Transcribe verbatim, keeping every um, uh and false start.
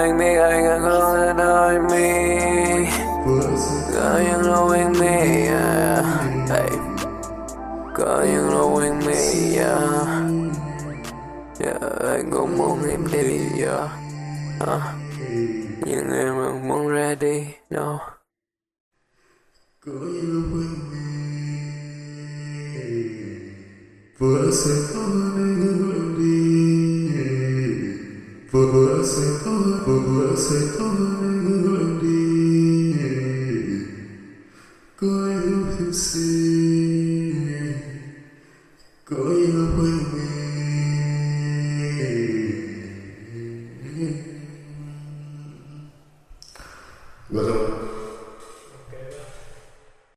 with me, I got girls that know me. Girl, you know with me, yeah. Hey. Girl, you know with me, yeah. Yeah, anh cũng muốn em đi, yeah. Uh. Nhưng em không muốn ra đi, no. Có yêu với mình vừa sẽ có anh hướng đi vừa vừa sẽ có vừa vừa sẽ có anh hướng đi có yêu thương xin có yêu với mình Gõ